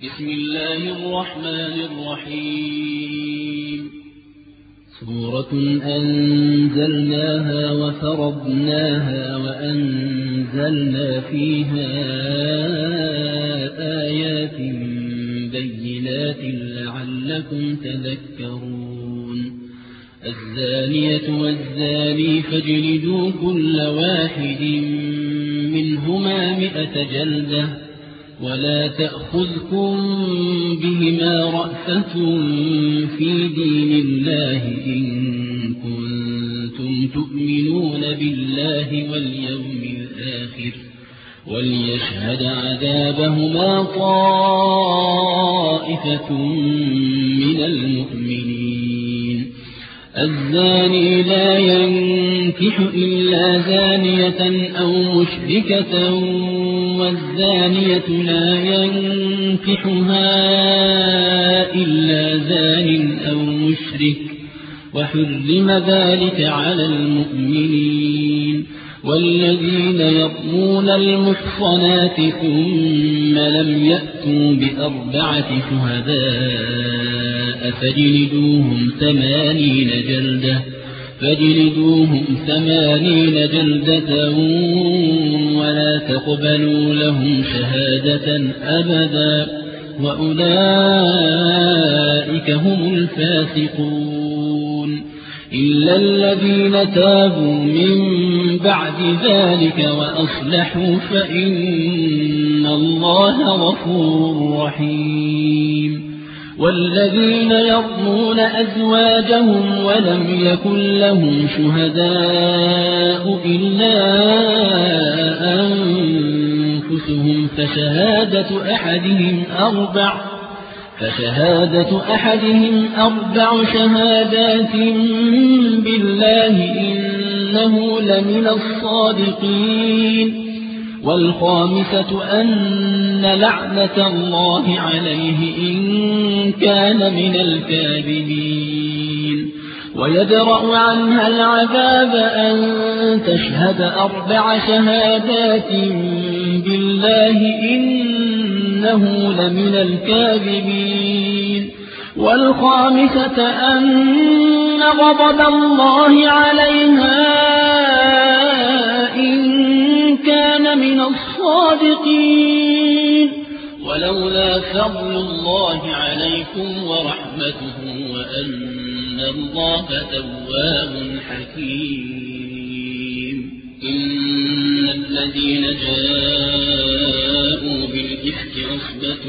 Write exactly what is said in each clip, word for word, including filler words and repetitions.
بسم الله الرحمن الرحيم. سورة أنزلناها وفرضناها وأنزلنا فيها آيات بينات لعلكم تذكرون. الزانية والزاني فاجلدوا كل واحد منهما مئة جلدة ولا تأخذكم بهما رأفة في دين الله إن كنتم تؤمنون بالله واليوم الآخر وليشهد عذابهما طائفة من المؤمنين. الزاني لا ينكح إلا زانية أو مشركة والزانية لا ينكحها إلا زان أو مشرك وحرم ذلك على المؤمنين. والذين يرمون المحصنات ثم لم يأتوا بأربعة شهداء فاجلدوهم ثمانين جلدة فاجلدوهم ثمانين جلدة ولا تقبلوا لهم شهادة أبدا وأولئك هم الفاسقون. إلا الذين تابوا من بعد ذلك وأصلحوا فإن الله غفور رحيم. والذين يرمون أزواجهم ولم يكن لهم شهداء إلا أنفسهم فشهادة أحدهم أربع فشهادة أحدهم أربع شهادات بالله إنه لمن الصادقين. والخامسة أن لعنة الله عليه إن كان من الكاذبين. ويدرأ عنها العذاب أن تشهد أربع شهادات بالله إنه لمن الكاذبين. والخامسة أن غضب الله عليها إن كان من الصادقين. ولولا فضل الله عليكم ورحمته وأن الله تواب حكيم. إن الذين جاءوا بالإفك عصبة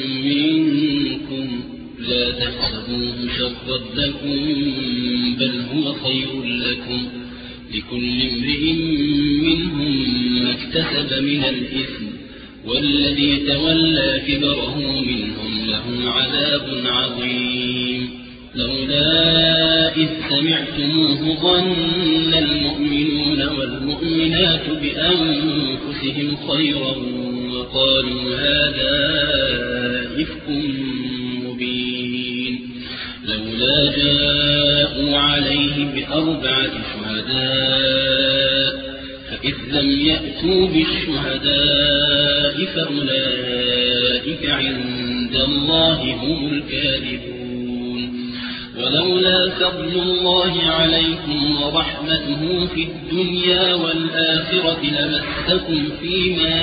منكم لا تحسبوه شرا لكم بل هو خير لكم لكل امرئ منهم ما اكتسب من الإثم والذي تولى كبره منهم له عذاب عظيم. لولا إذ سمعتموه ظن المؤمنون والمؤمنات بأنفسهم خيرا وقالوا هذا إفك مبين. لولا جاءوا عليه بأربعة شهداء فإذ لم يأتوا بالشهداء فأولئك عند الله هم الكاذبون. ولولا فضل الله عليكم ورحمته في الدنيا والآخرة لمسكم فيما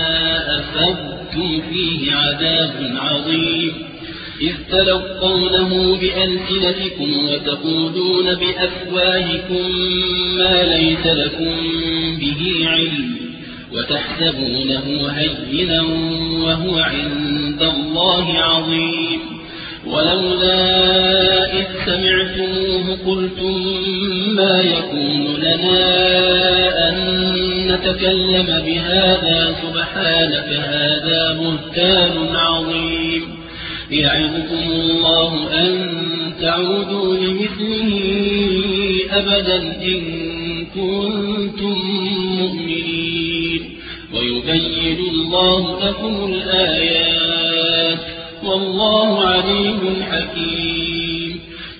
أفضتم فيه عذاب عظيم. إذ تلقونه بألسنتكم وتقولون بأفواهكم ما ليس لكم به علم وتحسبونه هينا وهو عند الله عظيم. ولولا إذ سمعتموه قلتم ما يكون لنا أن نتكلم بهذا سبحانك هذا بهتان عظيم. يعظكم الله أن تعودوا لمثله أبدا إن كنتم مؤمنين. ويبين الله لكم الآيات والله عليم حكيم.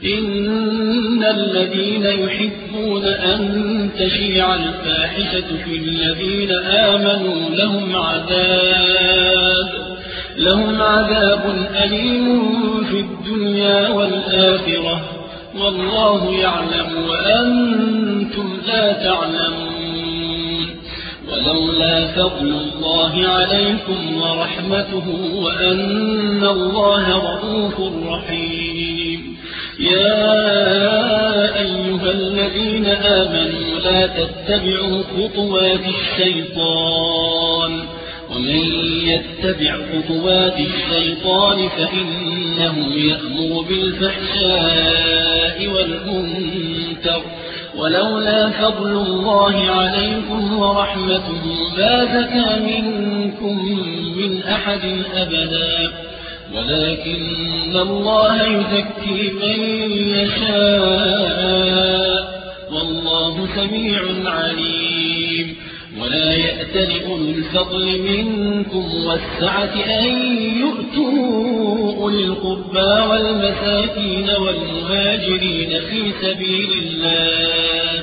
إن الذين يحبون أن تشيع الفاحشة في الذين آمنوا لهم عذاب لهم عذاب أليم في الدنيا والآخرة والله يعلم وأنتم لا تعلمون. ولولا فضل الله عليكم ورحمته وأن الله رؤوف رحيم. يا أيها الذين آمنوا لا تتبعوا خطوات الشيطان ومن يتبع خطوات الشيطان فإنه يأمر بالفحشاء والمنكر ولولا فضل الله عليكم ورحمته ما زكى منكم من أحد أبدا ولكن الله يزكي من يشاء والله سميع عليم. ولا يأتل أولو الفضل منكم والسعة أن يؤتوا أولي القربى والمساكين والمهاجرين في سبيل الله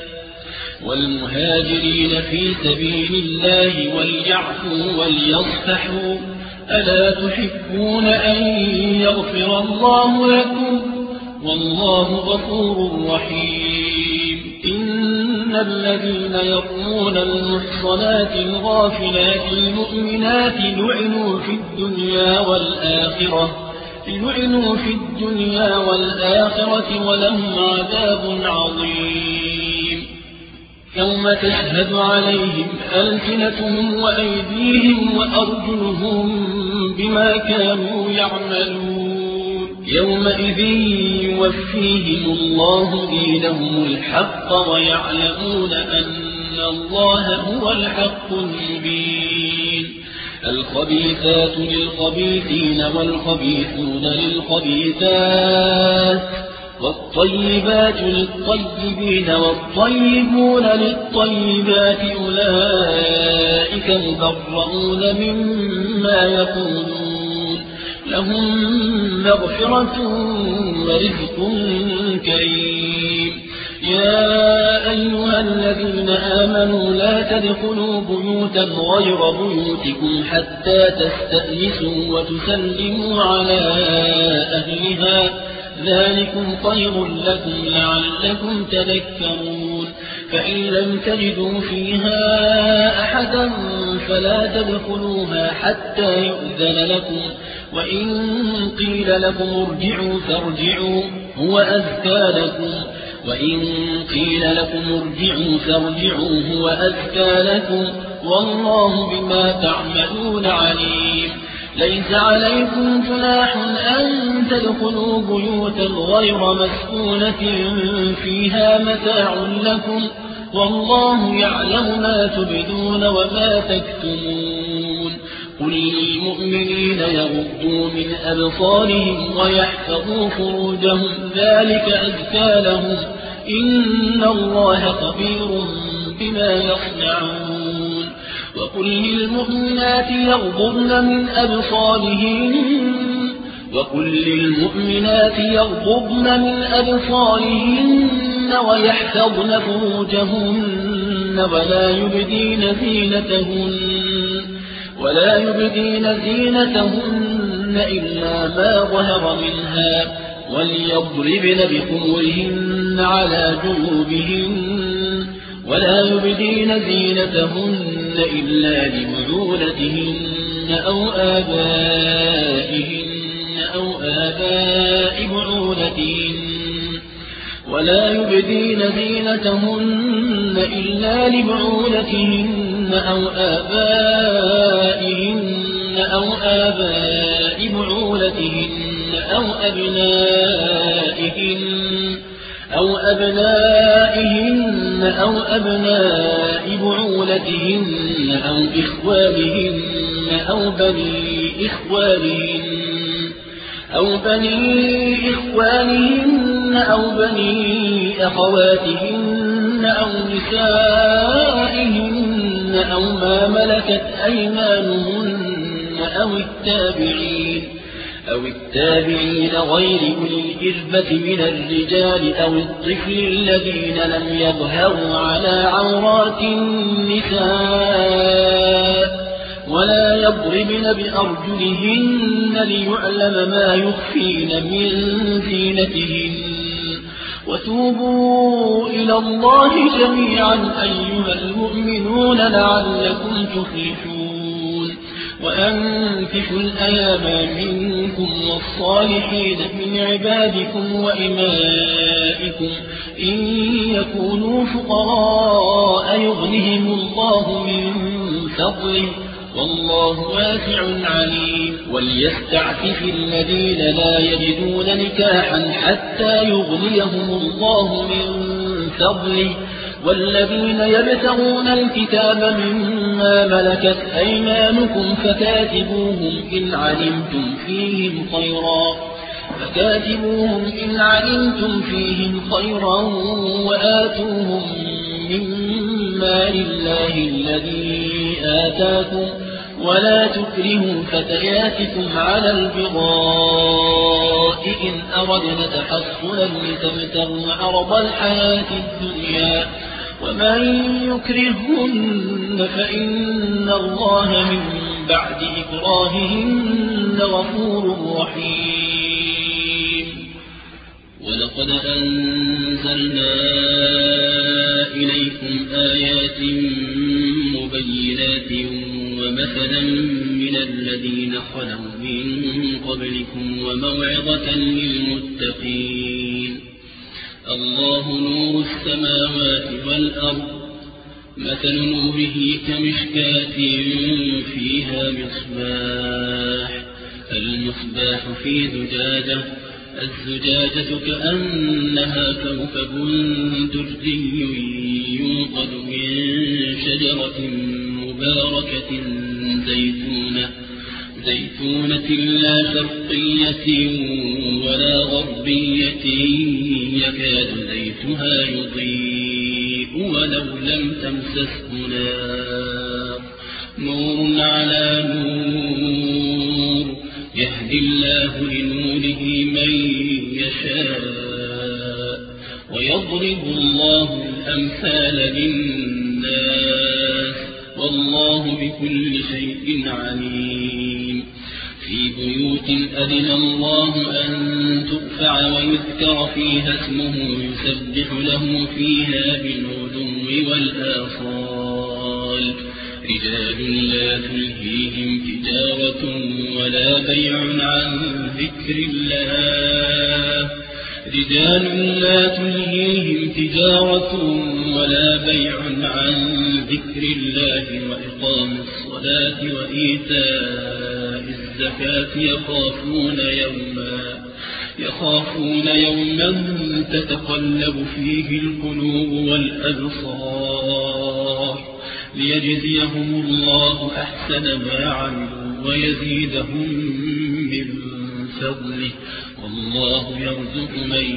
والمهاجرين في سبيل الله وليعفوا وليصفحوا ألا تحبون أن يغفر الله لكم والله غفور رحيم. إن الذين يرمون المحصنات الغافلات المؤمنات لعنوا في الدنيا والآخرة لعنوا في الدنيا والآخرة ولهم عذاب عظيم. يوم تشهد عليهم ألسنتهم وأيديهم وأرجلهم بما كانوا يعملون. يومئذ يوفيهم الله دينهم الحق ويعلمون أن الله هو الحق المبين. الخبيثات للخبيثين والخبيثون للخبيثات والطيبات للطيبين والطيبون للطيبات أولئك مبرؤون مما يقولون لهم مغفرة ورزق كريم. يا أيها الذين آمنوا لا تدخلوا بيوتا غير بيوتكم حتى تستأنسوا وتسلموا على أهلها ذلكم خير لكم لعلكم تذكرون. فإن لم تجدوا فيها أحدا فلا تدخلوها حتى يؤذن لكم وإن قيل لكم ارجعوا فارجعوا هو أزكى لكم وإن قيل لكم ارجعوا فارجعوا هو أزكى لكم والله بما تعملون عليم. ليس عليكم جناح أن تدخلوا بيوتا غير مسكونة فيها متاع لكم والله يعلم ما تبدون وما تكتمون. قل للمؤمنين يغضوا من أبصارهم ويحفظوا فروجهم ذلك أزكى لهم إن الله خبير بما يصنعون. وقل للمؤمنات يغضضن من أبصارهن وقل للمؤمنات يغضضن من أبصارهن ويحفظن فروجهن ولا يبدين زينتهن ولا يبدين زينتهن إلا ما ظهر منها وليضربن بخمرهن على جنوبهن ولا يبدين زينتهن إلا لبعولتهن أو آبائهن أو آباء بعولتهن ولا يبدين زينتهن إلا لبعولتهن أو آبائهن أو آباء بعولتهن أو أبنائهن أو أبنائهن أو أبناء بعولتهن أو إخوانهن أو بني إخوانهن أو بني إخوانهن أو بني أخواتهن أو نسائهن أو ما ملكت أيمانهن أو التابعين أو التابعين غير أولي الإربة من الرجال أو الطفل الذين لم يظهروا على عورات النساء ولا يضربن بأرجلهن ليعلم ما يخفين من زينتهن وتوبوا إلى الله جميعا أيها المؤمنون لعلكم تفلحون وأنكحوا الأيام منكم والصالحين من عبادكم وإمائكم إن يكونوا فقراء يغنهم الله من فضله والله واسع عليم وليستعفف الذين لا يجدون نكاحا حتى يغنيهم الله من فضله والذين يبتغون الكتاب مما ملكت أيمانكم فكاتبوهم إن علمتم فيهم خيرا فكاتبوهم إن علمتم فيهم خيرا وآتوهم مما لله الذي آتاكم ولا تكرهوا فتياتكم على البغاء إن أردنا تحصنا لتبتغوا عرض الحياة الدنيا ومن يكرهن فإن الله من بعد إكراههن غفور رحيم ولقد أنزلنا إليكم آيات مبينات ومثلا من الذين خلوا من قبلكم وموعظة للمتقين الله نور السماوات والأرض مثل نوره كمشكاة فيها مصباح المصباح في زجاجة الزجاجة كأنها كوكب دري يوقد من شجرة مباركة زيتونة زيتونة لا شرقية ولا غربية يكاد زيتها يضيء ولو لم تمسسه نار نور على نور يهدي الله لنوره من يشاء ويضرب الله الأمثال للناس والله بكل شيء عليم في بيوت أذن الله أن ترفع ويذكر فيها اسمه يسبح له فيها بالغدو والآصال رجال لا تلهيهم تجارة ولا بيع عن ذكر الله رجال لا تلهيهم تجارة ولا بيع عن ذكر الله وإقام الصلاة وإيتاء الزكاة يخافون يوما يخافون يوما تتقلب فيه القلوب والأبصار ليجزيهم الله أحسن ما عملوا ويزيدهم من فضله والله يرزق من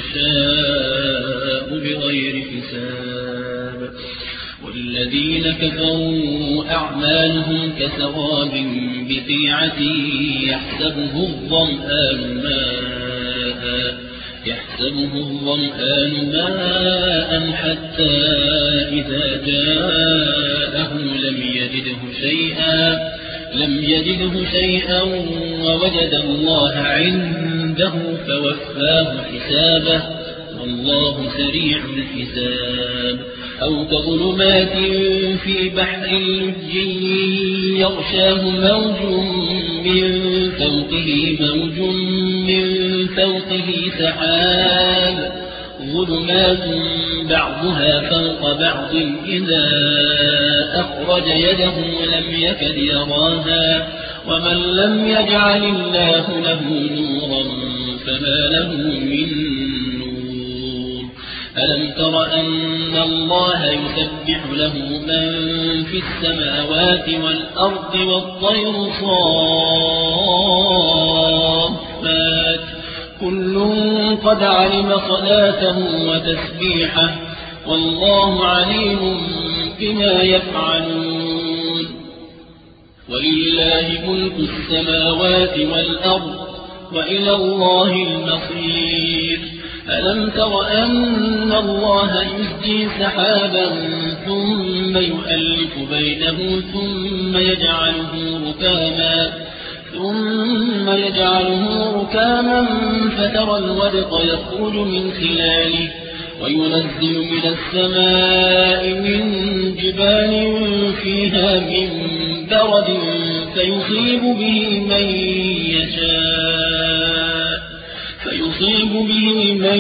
يشاء بغير حساب والذين كفروا أعمالهم كسراب بقيعة يحسبه الظمآن ماء يحسبه الظمآن ماء حتى إذا جاءه لم يجده شيئا لم يجده شيئا ووجد الله عنده فوفاه حسابه والله سريع الحساب أو كظلمات في بحر لجي يغشاه موج من فوقه موج من فوقه سحاب ظلمات بعضها فوق بعض إذا أخرج يده لم يكد يراها ومن لم يجعل الله له نورا فما له من نور ألم تر أن الله يسبح له من في السماوات والأرض والطير صافات كل قد علم صلاته وتسبيحه والله عليم بما يفعلون ولله ملك السماوات والأرض وإلى الله المصير ألم تر أن الله يسجي سحابا ثم يؤلف بينه ثم يجعله ركاما ثم يجعله ركاما فترى الودق يخرج من خلاله وينزل من السماء من جبال فيها من برد فيصيب به من يشاء فيصيب به من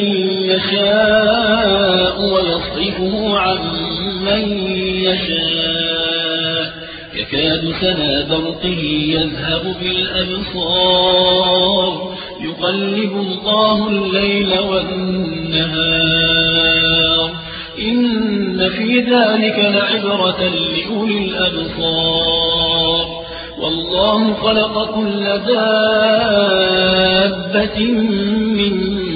يشاء ويصرفه عن من يشاء يكاد سنا برقه يذهب بالأبصار يقلب الله الليل والنهار إن في ذلك لعبرة لأولي الأبصار والله خلق كل دابة من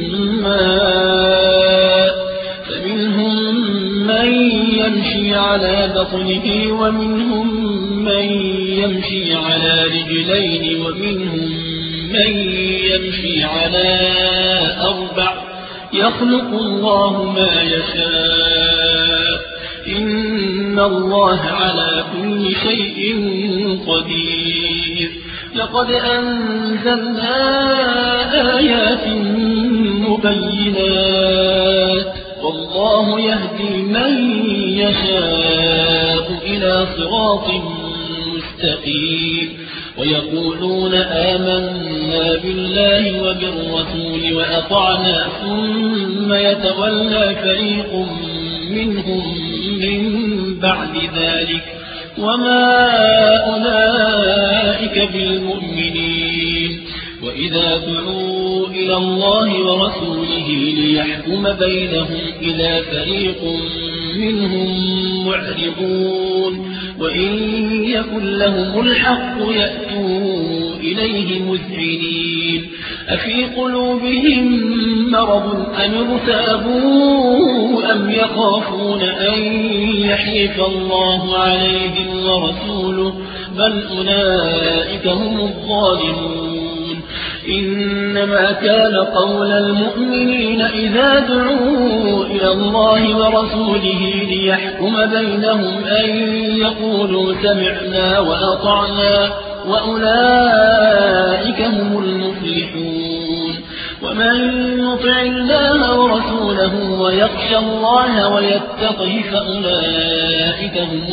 ماء فمنهم من يمشي على بطنه ومنهم من يمشي على رجلين ومنهم من يمشي على أربع يخلق الله ما يشاء إن الله على كل شيء قدير لقد أنزلنا آيات مبينات والله يهدي من يشاء إلى صراط مستقيم ويقولون آمنا بالله وبالرسول وأطعنا ثم يتولى فريق منهم من بعد ذلك وما أولئك بالمؤمنين وإذا دعوا إلى الله ورسوله ليحكم بينهم إذا فريق منهم معرضون وإن يكن لهم الحق يأتوا إليه مذعنين أفي قلوبهم مرض أم ارتابوا أم يخافون أن يحيف الله عليهم ورسوله بل أولئك هم الظالمون إنما كان قول المؤمنين إذا دعوا إلى الله ورسوله ليحكم بينهم أن يقولوا سمعنا وأطعنا وأولئك هم المفلحون ومن يطع الله ورسوله ويخشى الله ويتقه فأولئك هم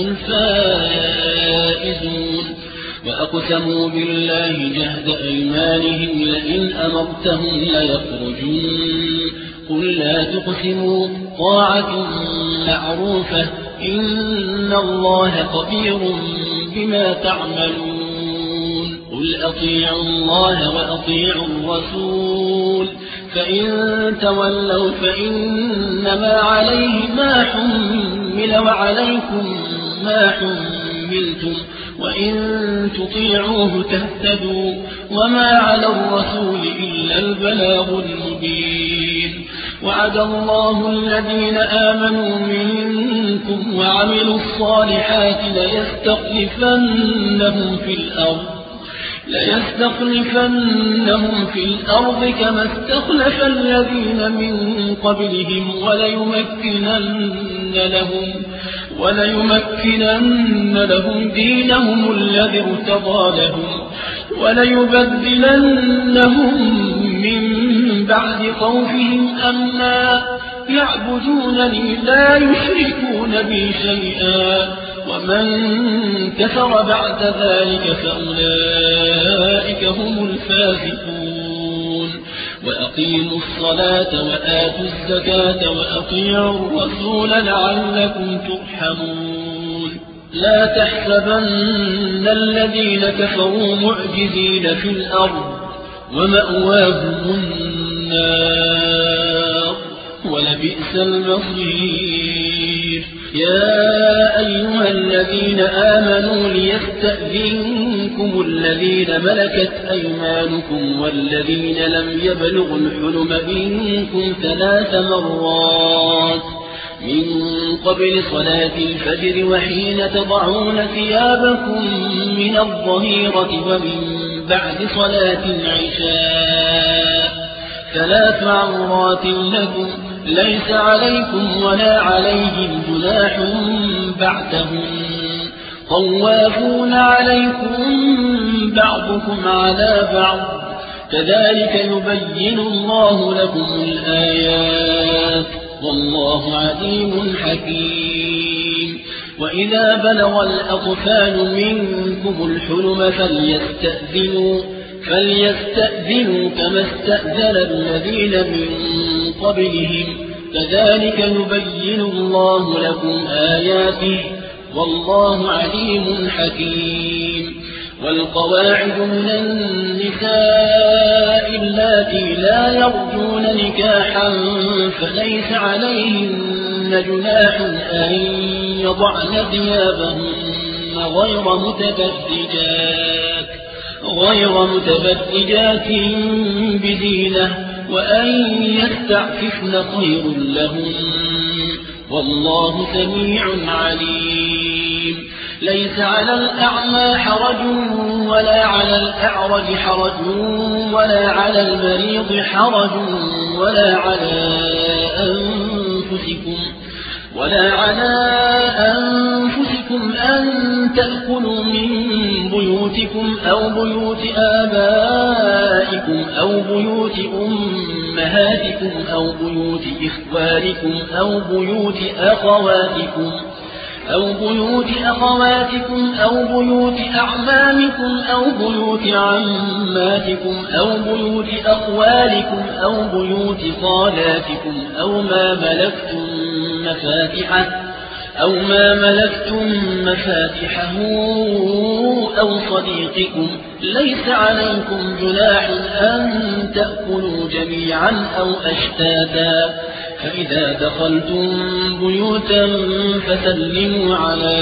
الفائزون وأقسموا بالله جهد أيمانهم لئن أمرتهم ليخرجون قل لا تقسموا طاعة معروفة إن الله خبير بما تعملون قل أطيعوا الله وأطيعوا الرسول فإن تولوا فإنما عليه ما حمل وعليكم ما حملتم وإن تطيعوه تهتدوا وما على الرسول إلا البلاغ المبين وعد الله الذين آمنوا منكم وعملوا الصالحات ليستخلفنهم في الأرض ليستخلفنهم في الأرض كما استخلف الذين من قبلهم وليمكنن لهم وليمكنن لهم دينهم الذي ارتضى لهم وليبدلنهم من بعد خوفهم أمنا يعبدونني لا يشركون بي شيئا ومن كفر بعد ذلك فأولئك هم الفاسقون وأقيموا الصلاة وآتوا الزكاة وأطيعوا الرسول لعلكم ترحمون لا تحسبن الذين كفروا معجزين في الأرض ومأواهم النار ولبئس المصير يا أيها الذين آمنوا ليستأذنكم الذين ملكت أيمانكم والذين لم يبلغوا الحلم منكم ثلاث مرات من قبل صلاة الفجر وحين تضعون ثيابكم من الظهيرة ومن بعد صلاة العشاء ثلاث عورات لكم ليس عليكم ولا عليهم جناح بعدهم طوافون عليكم بعضكم على بعض كذلك يبين الله لكم الآيات والله عليم حكيم وإذا بلغ الأطفال منكم الحلم فليستأذنوا فليستأذنوا كما استأذن الذين من قبلهم كذلك يبين الله لكم آياته والله عليم حكيم والقواعد من النساء اللاتي لا يرجون نكاحا فليس عليهن جناح أن يضعن ثيابهن غير متبرجات غير متبرجات بزينة وأن يستعففن خير لهن والله سميع عليم ليس على الأعمى حرج ولا على الأعرج حرج ولا على المريض حرج ولا على أنفسكم ولا على أنفسكم أن تأكلوا من بيوتكم أو بيوت آبائكم أو بيوت أمهاتكم أو بيوت إخوانكم أو بيوت أخواتكم أو بيوت أخواتكم أو بيوت أعمامكم أو بيوت عماتكم أو بيوت أخوالكم أو بيوت خالاتكم أو ما ملكتم مفاتحه أو ما ملكتم مفاتحه أو صديقكم ليس عليكم جناح أن تأكلوا جميعا أو أشتاتا فإذا دخلتم بيوتا فسلموا على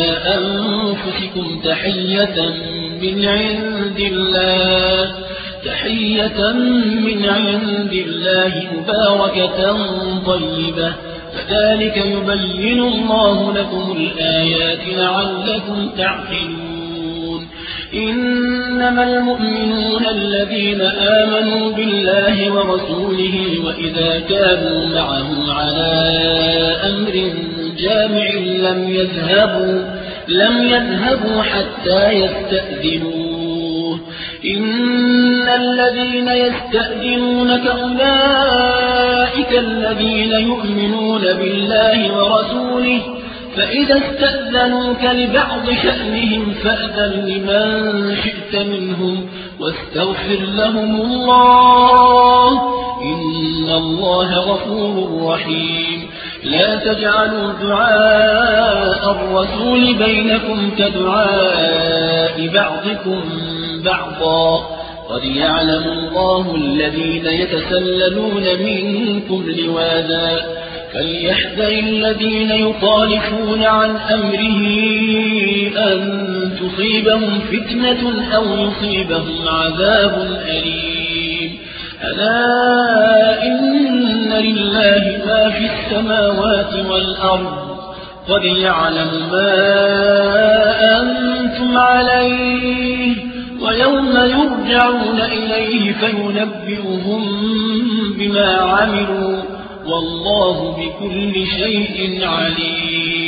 أنفسكم تحية من عند الله تحية من عند الله مباركة طيبة كذلك يبين الله لكم الآيات لعلكم تعقلون إنما المؤمنون الذين آمنوا بالله ورسوله وإذا كانوا معه على أمر جامع لم يذهبوا لم يذهبوا حتى يستأذنوه إن الذين يستأذنونك أولئك الذين يؤمنون بالله ورسوله فإذا استأذنوك لبعض شأنهم فأذن لمن شئت منهم واستغفر لهم الله إن الله غفور رحيم لا تجعلوا دعاء الرسول بينكم كدعاء بعضكم بعضا قد يعلم الله الذين يتسللون منكم لواذا فليحذر الذين يخالفون عن أمره أن تصيبهم فتنة أو يصيبهم عذاب أليم ألا إن لله ما في السماوات والأرض قد يعلم ما أنتم عليه ويوم يرجعون إليه فينبئهم بما عملوا والله بكل شيء عليم